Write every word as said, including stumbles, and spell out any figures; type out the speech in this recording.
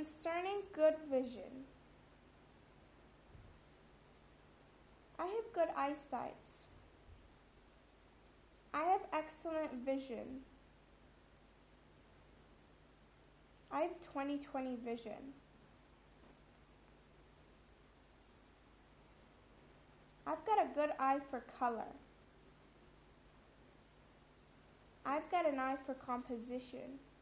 Concerning good vision, I have good eyesight. I have excellent vision. I have twenty twenty vision. I've got a good eye for color. I've got an eye for composition.